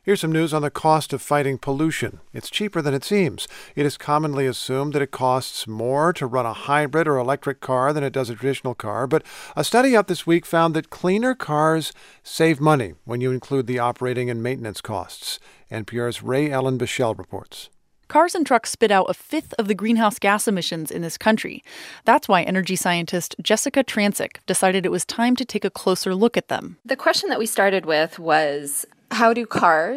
Here's some news on the cost of fighting pollution. It's cheaper than it seems. It is commonly assumed that it costs more to run a hybrid or electric car than it does a traditional car, but a study out this week found that cleaner cars save money when you include the operating and maintenance costs. NPR's Ray Ellen Bichelle reports. Cars and trucks spit out a fifth of the greenhouse gas emissions in this country. That's why energy scientist Jessica Trancik decided it was time to take a closer look at them. The question that we started with was, how do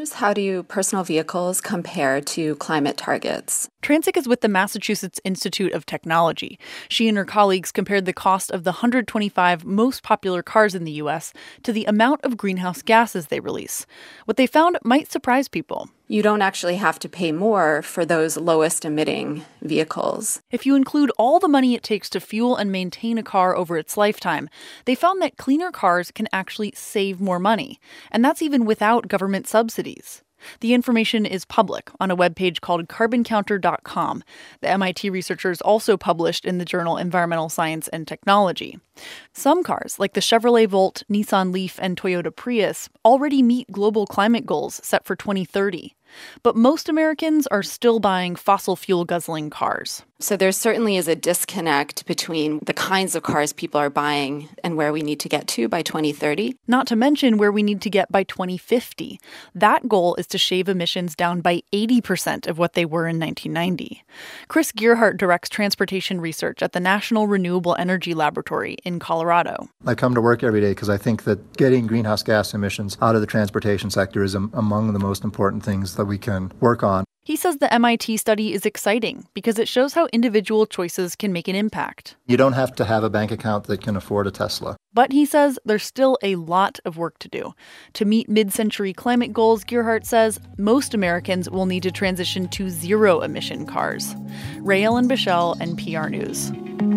personal vehicles compare to climate targets? Trancik is with the Massachusetts Institute of Technology. She and her colleagues compared the cost of the 125 most popular cars in the U.S. to the amount of greenhouse gases they release. What they found might surprise people. You don't actually have to pay more for those lowest emitting vehicles. If you include all the money it takes to fuel and maintain a car over its lifetime, they found that cleaner cars can actually save more money. And that's even without government subsidies. The information is public on a webpage called carboncounter.com. The MIT researchers also published in the journal Environmental Science and Technology. Some cars, like the Chevrolet Volt, Nissan Leaf, and Toyota Prius, already meet global climate goals set for 2030. But most Americans are still buying fossil fuel guzzling cars. So there certainly is a disconnect between the kinds of cars people are buying and where we need to get to by 2030. Not to mention where we need to get by 2050. That goal is to shave emissions down by 80% of what they were in 1990. Chris Gearhart directs transportation research at the National Renewable Energy Laboratory in Colorado. I come to work every day because I think that getting greenhouse gas emissions out of the transportation sector is among the most important things that we can work on. He says the MIT study is exciting because it shows how individual choices can make an impact. You don't have to have a bank account that can afford a Tesla. But he says there's still a lot of work to do. To meet mid-century climate goals, Gearhart says, most Americans will need to transition to zero-emission cars. Ray Ellen Bichelle, NPR News.